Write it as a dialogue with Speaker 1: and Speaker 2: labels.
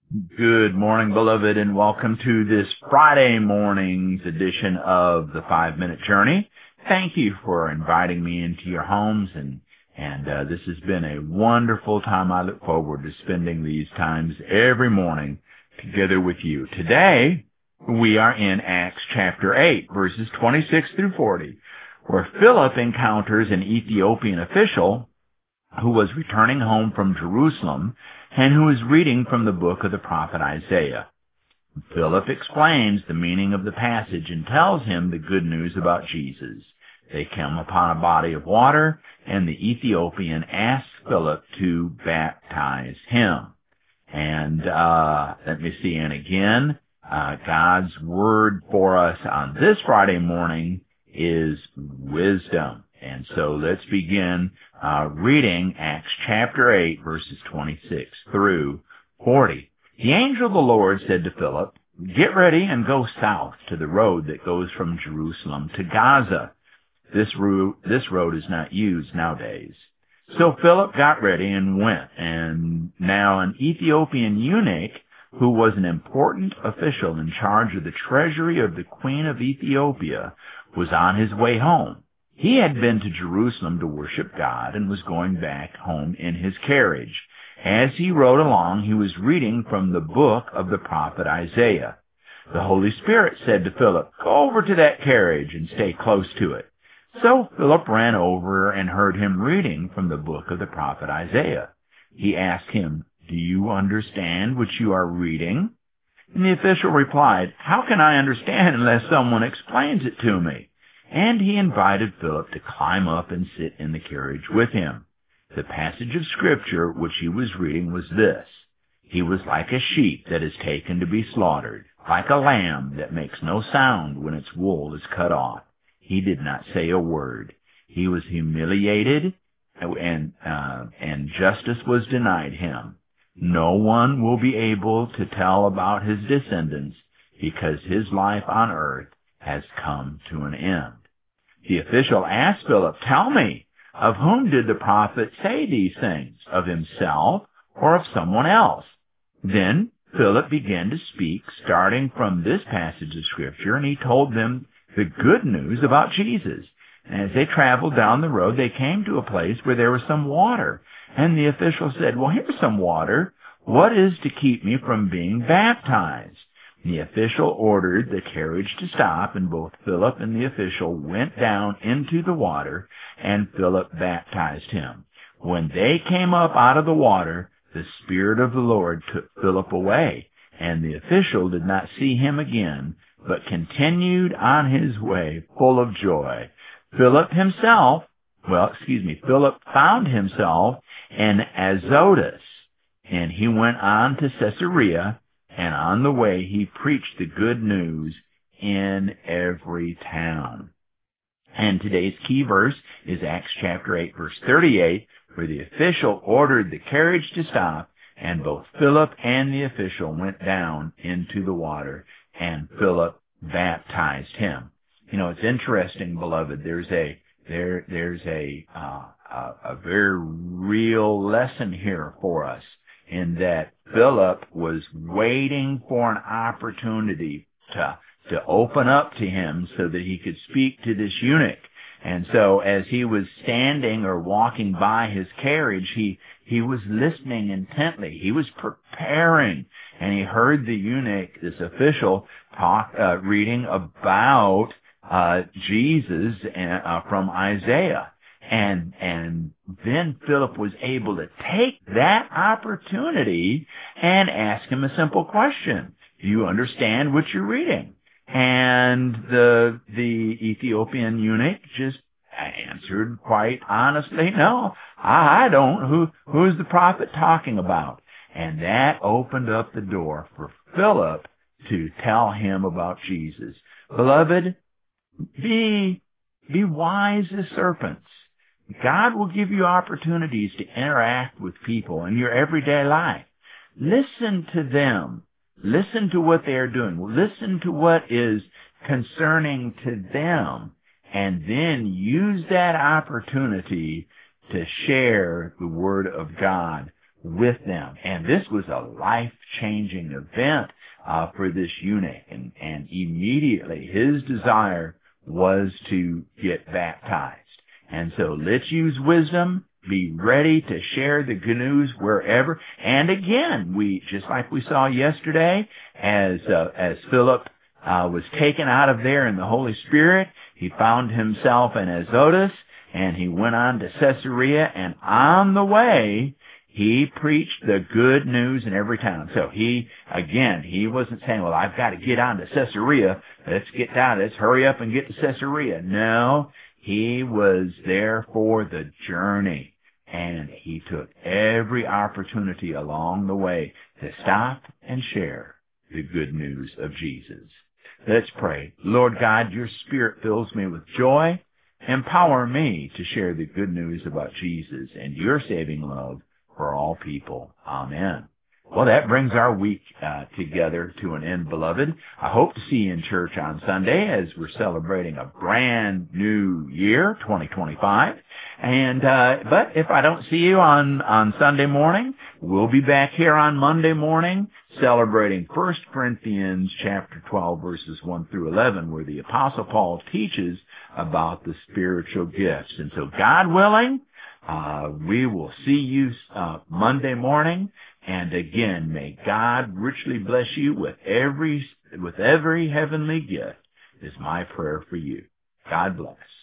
Speaker 1: Good morning, beloved, and welcome to this Friday morning's edition of the 5-Minute Journey. Thank you for inviting me into your homes, and this has been a wonderful time. I look forward to spending these times every morning together with you. Today, we are in Acts chapter 8, verses 26 through 40, where Philip encounters an Ethiopian official who was returning home from Jerusalem and who is reading from the book of the prophet Isaiah. Philip explains the meaning of the passage and tells him the good news about Jesus. They come upon a body of water, and the Ethiopian asks Philip to baptize him. And God's word for us on this Friday morning is wisdom. And so let's begin reading Acts chapter 8, verses 26 through 40. The angel of the Lord said to Philip, "Get ready and go south to the road that goes from Jerusalem to Gaza." This road is not used nowadays. So Philip got ready and went, and now an Ethiopian eunuch, who was an important official in charge of the treasury of the Queen of Ethiopia, was on his way home. He had been to Jerusalem to worship God and was going back home in his carriage. As he rode along, he was reading from the book of the prophet Isaiah. The Holy Spirit said to Philip, "Go over to that carriage and stay close to it." So Philip ran over and heard him reading from the book of the prophet Isaiah. He asked him, "Do you understand what you are reading?" And the official replied, "How can I understand unless someone explains it to me?" And he invited Philip to climb up and sit in the carriage with him. The passage of Scripture which he was reading was this: "He was like a sheep that is taken to be slaughtered, like a lamb that makes no sound when its wool is cut off. He did not say a word. He was humiliated, and justice was denied him. No one will be able to tell about his descendants, because his life on earth has come to an end." The official asked Philip, "Tell me, of whom did the prophet say these things, of himself or of someone else?" Then Philip began to speak, starting from this passage of Scripture, and he told them the good news about Jesus. And as they traveled down the road, they came to a place where there was some water. And the official said, "Well, here's some water. What is to keep me from being baptized?" The official ordered the carriage to stop, and both Philip and the official went down into the water, and Philip baptized him. When they came up out of the water, the Spirit of the Lord took Philip away, and the official did not see him again, but continued on his way full of joy. Philip found himself in Azotus, and he went on to Caesarea, and on the way he preached the good news in every town. And today's key verse is Acts chapter 8, verse 38, where the official ordered the carriage to stop, and both Philip and the official went down into the water, and Philip baptized him. You know, it's interesting, beloved. There's a very real lesson here for us, in that Philip was waiting for an opportunity to open up to him so that he could speak to this eunuch. And so as he was standing or walking by his carriage, he was listening intently. He was preparing, and he heard the eunuch, this official, reading about Jesus from Isaiah. And then Philip was able to take that opportunity and ask him a simple question: "Do you understand what you're reading?" And the Ethiopian eunuch just answered quite honestly, "No, I don't. Who's the prophet talking about?" And that opened up the door for Philip to tell him about Jesus. Beloved, be wise as serpents. God will give you opportunities to interact with people in your everyday life. Listen to them. Listen to what they are doing. Listen to what is concerning to them, and then use that opportunity to share the Word of God with them. And this was a life-changing event for this eunuch. And immediately his desire was to get baptized. And so let's use wisdom. Be ready to share the good news wherever. And again, just like we saw yesterday, as Philip was taken out of there in the Holy Spirit, he found himself in Azotus, and he went on to Caesarea, and on the way, he preached the good news in every town. So he wasn't saying, well, I've got to get on to Caesarea. Let's hurry up and get to Caesarea. No, he was there for the journey. And he took every opportunity along the way to stop and share the good news of Jesus. Let's pray. Lord God, your Spirit fills me with joy. Empower me to share the good news about Jesus and your saving love for all people. Amen. Well, that brings our week together to an end, beloved. I hope to see you in church on Sunday as we're celebrating a brand new year, 2025. But if I don't see you on Sunday morning, we'll be back here on Monday morning celebrating 1 Corinthians chapter 12, verses 1 through 11, where the Apostle Paul teaches about the spiritual gifts. And so, God willing, we will see you Monday morning. And again, may God richly bless you with every heavenly gift is my prayer for you. God bless.